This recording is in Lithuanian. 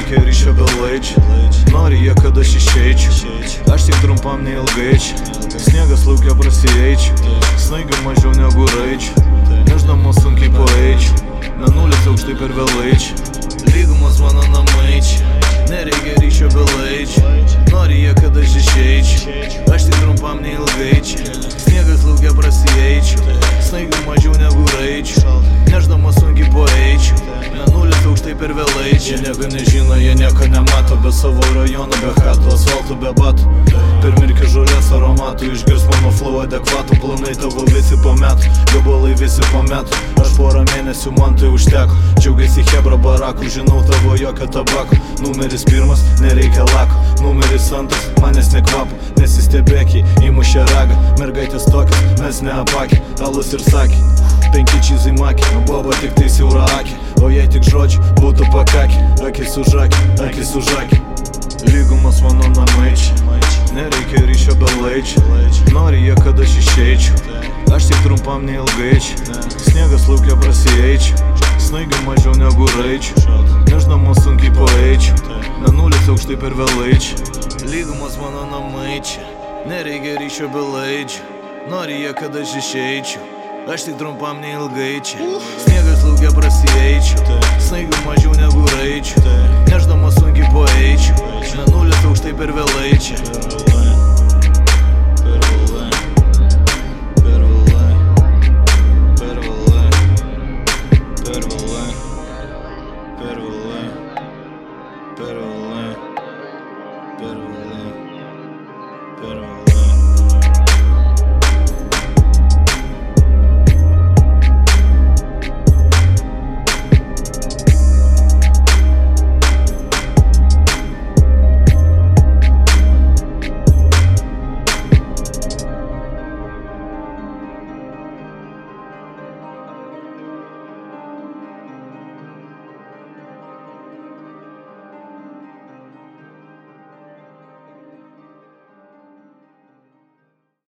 nereikia ryšio be laičio. Nori jie, kad aš išeičiau, aš tik trumpam neilgai čia. Sniegas laukia prasieičiau, snaigių mažiau negu raičių. Neždamas sunkiai paeičiau, mėnulis aukštai per vėlaičią. Lygumas mano namai čia, nereikia ryšio be laičio. Nori jie, kad aš išeičiau, aš tik trumpam neilgai čia. Sniegas laukia prasieičiau, snaigių mažiau negu raičių. Neždamas sunkiai paeičiau, mėnulis aukštai per vėlaičią. Jie nieko nežino, jie nieko nemato, be savo rajono, be chatų, asfaltų, be batų. Per mirkį žolės aromatų, išgirs mano flow adekvatų. Planai tavo visi po metų, gabalai visi po metų. Aš porą mėnesių, man tai užteko. Džiaugiasi Hebra barakų, žinau tavo jokio tabako. Numeris 1, nereikia lako. Numeris 2, manęs nekvapo. Nesistebėkiai, įmušė ragą. Mergaitės tokios, mes neapakė. Alus ir sakė, 5 čizai makė. Boba tik tai siaura akė, o jei tik žodžių būtų pakakė. Akis už akį, akis už akį. Lygumas mano namai čia, nereikia ryšio be laičio. Nori jie, kad aš išeičiau, aš tik trumpam neilgai čia. Sniegas laukia prasieičiau, snaigių mažiau negu raičių. Neždamas sunkiai paeičiau, mėnulis aukštai per vėlaičią. Lygumas mano namai čia, nereikia ryšio be laičio. Nori jie, kad aš išeičiau, aš tik trumpam neilgai čia. Sniegas laukia prasieičiau, snaigių mažiau negu raičių. Neždamas sunkiai paeičiau, mėnulis aukštai per vėlaičią.